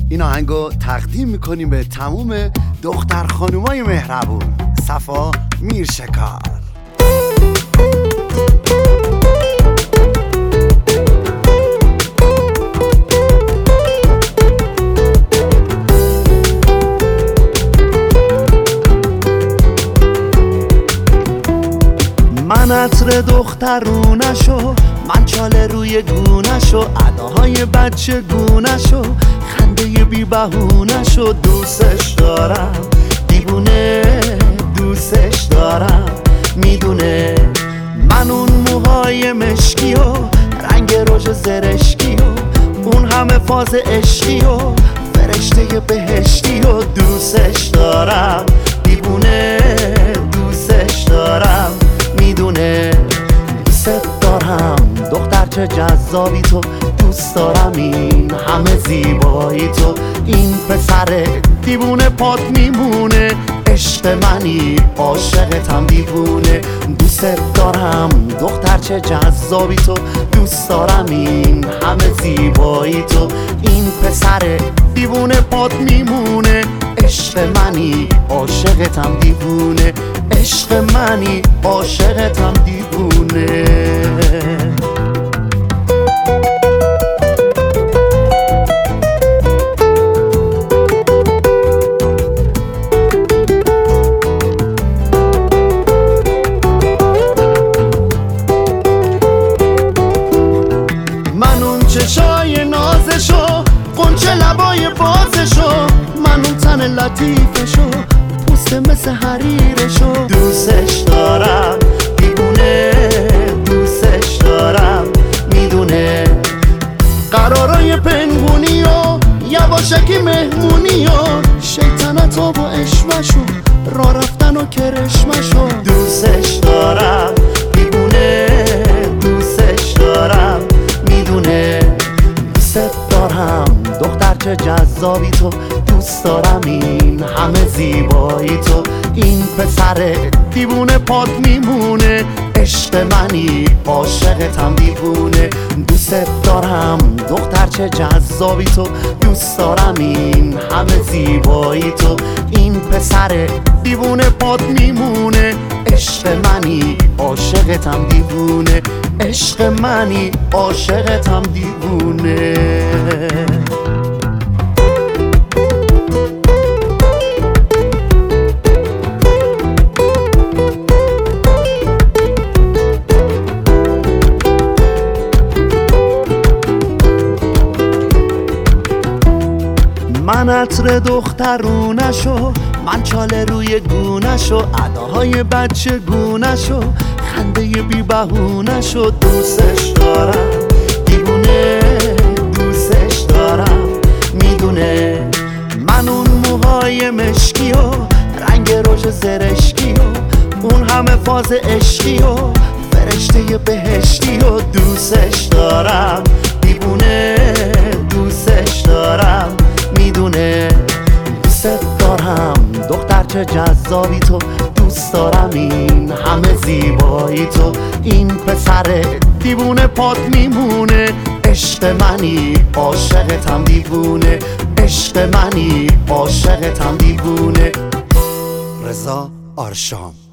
این آهنگو تقدیم میکنیم به تموم دختر خانومای مهربون. صفا میرشکار. من عطر دخترونشو، من چاله روی گونشو، اداهای بچه گونشو، خنده بی بهونشو دوستش دارم، دیوونه دوستش دارم، میدونه من اون موهای مشکی و رنگ رژ زرشکی و اون همه فاز عشقی و فرشته بهشتی و دوستش دارم، دیوونه دوستش دارم، میدونه دوست دارم. دختر چه جذابی تو، دوست دارم این همه زیبایی تو، این پسر دیوونه پات میمونه، عشق منی عاشقتم دیوونه، دوست دارم. دختر چه جذابی تو، دوست دارم این همه زیبایی تو، این پسر دیوونه پات میمونه، عشق منی عاشقتم دیوونه، عشق منی عاشقتم دیوونه. من اون چشای نازشو، قنچه لبای بازشو، من اون تن لطیفشو، پوست مثل حریرشو دوستش دارم، دیوونه دوستش دارم، میدونه قرارای پنهونی و یواشکی مهمونی و شیطنت و اشمشو، راه رفتن و کرشمشو دوستش دارم، دیوونه دوستش دارم، میدونه دوست دارم. دختر چه جذابی تو، دوست دارم این همه زیبایی تو، این پسر دیوونه پات میمونه، عشق منی عاشقتم دیوونه، دوست دارم. دختر چه جذابی تو، دوست دارم این همه زیبایی تو، این پسر دیوونه پات میمونه، عشق منی عاشقتم دیوونه، عشق منی عاشقتم دیوونه. من عطر دخترونشو، من چاله روی گونشو، اداهای بچه گونشو، خنده بی بهونشو دوستش دارم، دیوونه دوستش دارم، میدونه من اون موهای مشکی و رنگ رژ زرشکی و اون همه فاز عشقی و فرشته بهشتی و دوستش دارم، دیوونه دوستش دارم، میدونه دوست دارم. دختر چه جذابی تو، دوست دارم این همه زیبایی تو، این پسر دیوونه پات میمونه، عشق منی عاشقتم دیوونه، عشق منی عاشقتم دیوونه. رضا آرشام.